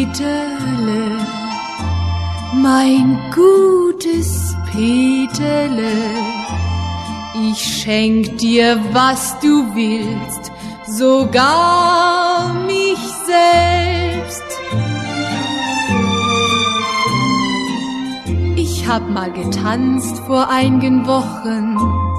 Peterle, mein gutes Peterle, ich schenk dir, was du willst, sogar mich selbst. Ich hab mal getanzt vor einigen Wochen